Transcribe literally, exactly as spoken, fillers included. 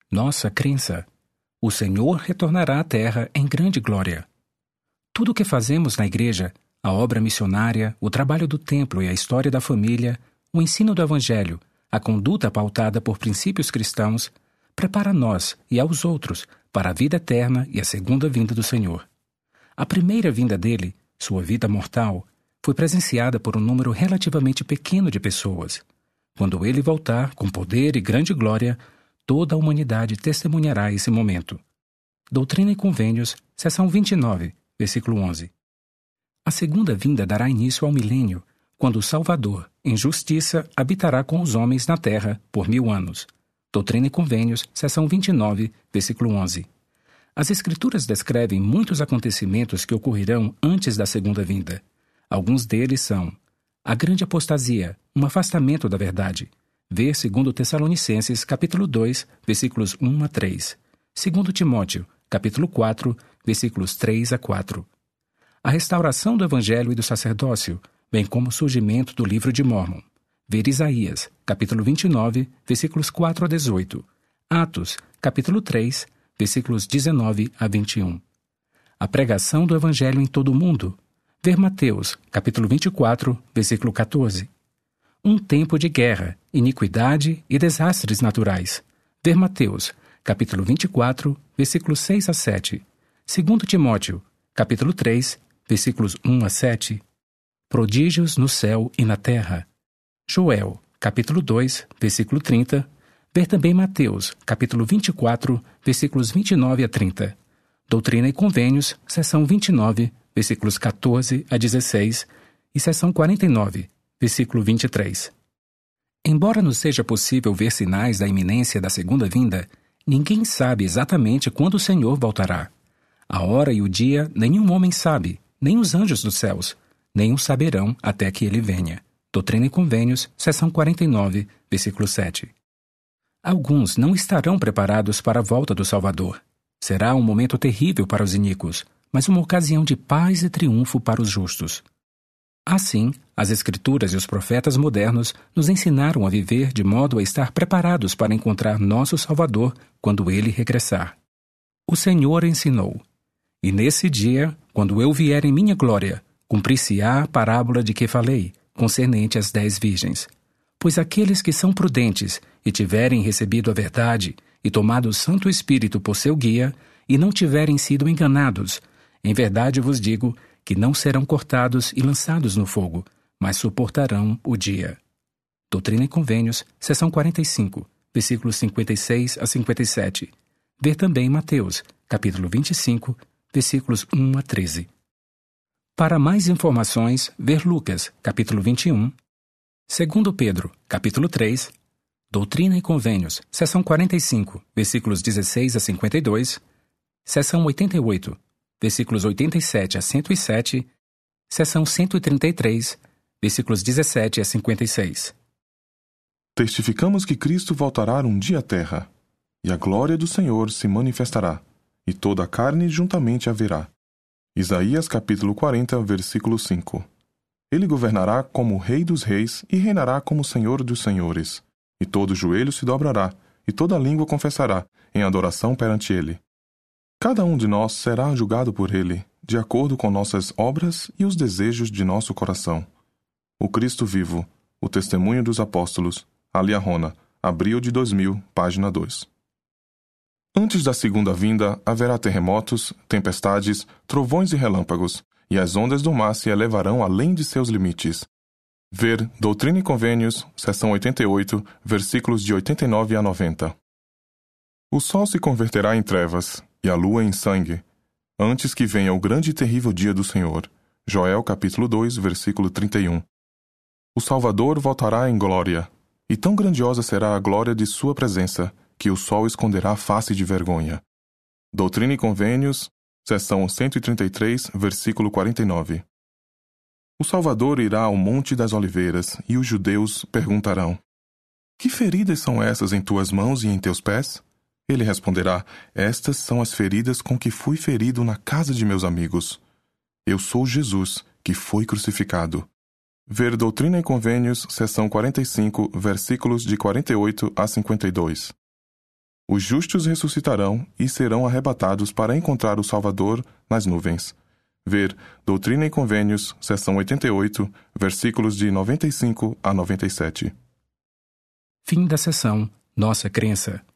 Nossa crença: o Senhor retornará à terra em grande glória. Tudo o que fazemos na igreja, a obra missionária, o trabalho do templo e a história da família, o ensino do Evangelho, a conduta pautada por princípios cristãos, prepara nós e aos outros para a vida eterna e a segunda vinda do Senhor. A primeira vinda dele, sua vida mortal, foi presenciada por um número relativamente pequeno de pessoas. Quando ele voltar com poder e grande glória, toda a humanidade testemunhará esse momento. Doutrina e Convênios, seção vinte e nove, versículo onze. A segunda vinda dará início ao milênio, quando o Salvador, em justiça, habitará com os homens na terra por mil anos. Doutrina e Convênios, seção vinte e nove, versículo onze. As Escrituras descrevem muitos acontecimentos que ocorrerão antes da segunda vinda. Alguns deles são a grande apostasia, um afastamento da verdade. Ver segundo Tessalonicenses, capítulo dois, versículos um a três. segundo Timóteo, capítulo quatro, versículos três a quatro. A restauração do Evangelho e do sacerdócio, bem como o surgimento do livro de Mórmon. Ver Isaías, capítulo vinte e nove, versículos quatro a dezoito. Atos, capítulo três, versículos dezenove a vinte e um. A pregação do Evangelho em todo o mundo. Ver Mateus, capítulo vinte e quatro, versículo catorze. Um tempo de guerra, iniquidade e desastres naturais. Ver Mateus, capítulo vinte e quatro, versículos seis a sete. segundo Timóteo, capítulo três, versículos um a sete. Prodígios no céu e na terra. Joel, capítulo dois, versículo trinta. Ver também Mateus, capítulo vinte e quatro, versículos vinte e nove a trinta. Doutrina e Convênios, seção vinte e nove, versículos catorze a dezesseis, e seção quarenta e nove, versículo vinte e três. Embora nos seja possível ver sinais da iminência da segunda vinda, ninguém sabe exatamente quando o Senhor voltará. A hora e o dia nenhum homem sabe, nem os anjos dos céus, nem o saberão até que ele venha. Doutrina e Convênios, seção quarenta e nove, versículo sete. Alguns não estarão preparados para a volta do Salvador. Será um momento terrível para os iníquos, mas uma ocasião de paz e triunfo para os justos. Assim, as Escrituras e os profetas modernos nos ensinaram a viver de modo a estar preparados para encontrar nosso Salvador quando ele regressar. O Senhor ensinou: "E nesse dia, quando eu vier em minha glória, cumprir-se-á a parábola de que falei, concernente às dez virgens. Pois aqueles que são prudentes e tiverem recebido a verdade e tomado o Santo Espírito por seu guia, e não tiverem sido enganados, em verdade vos digo que não serão cortados e lançados no fogo, mas suportarão o dia." Doutrina e Convênios, seção quarenta e cinco, versículos cinquenta e seis a cinquenta e sete. Ver também Mateus, capítulo vinte e cinco, versículos um a treze. Para mais informações, ver Lucas, capítulo vinte e um, segundo Pedro, capítulo três, Doutrina e Convênios, seção quarenta e cinco, versículos dezesseis a cinquenta e dois, seção oitenta e oito, versículos oitenta e sete a cento e sete, seção cento e trinta e três, versículos dezessete a cinquenta e seis. Testificamos que Cristo voltará um dia à terra, e a glória do Senhor se manifestará, e toda a carne juntamente a verá. Isaías capítulo quarenta, versículo cinco. Ele governará como Rei dos reis e reinará como Senhor dos senhores. E todo joelho se dobrará, e toda língua confessará, em adoração perante ele. Cada um de nós será julgado por ele, de acordo com nossas obras e os desejos de nosso coração. O Cristo Vivo, o Testemunho dos Apóstolos, Alia Rona, abril de dois mil, página dois. Antes da segunda vinda, haverá terremotos, tempestades, trovões e relâmpagos, e as ondas do mar se elevarão além de seus limites. Ver Doutrina e Convênios, seção oitenta e oito, versículos de oitenta e nove a noventa. O sol se converterá em trevas, e a lua em sangue, antes que venha o grande e terrível dia do Senhor. Joel capítulo dois, versículo trinta e um. O Salvador voltará em glória, e tão grandiosa será a glória de sua presença, que o sol esconderá a face de vergonha. Doutrina e Convênios, seção cento e trinta e três, versículo quarenta e nove. O Salvador irá ao Monte das Oliveiras, e os judeus perguntarão: "Que feridas são essas em tuas mãos e em teus pés?" Ele responderá: "Estas são as feridas com que fui ferido na casa de meus amigos. Eu sou Jesus, que foi crucificado." Ver Doutrina e Convênios, seção quarenta e cinco, versículos de quarenta e oito a cinquenta e dois. Os justos ressuscitarão e serão arrebatados para encontrar o Salvador nas nuvens. Ver Doutrina e Convênios, seção oitenta e oito, versículos de noventa e cinco a noventa e sete. Fim da sessão Nossa Crença.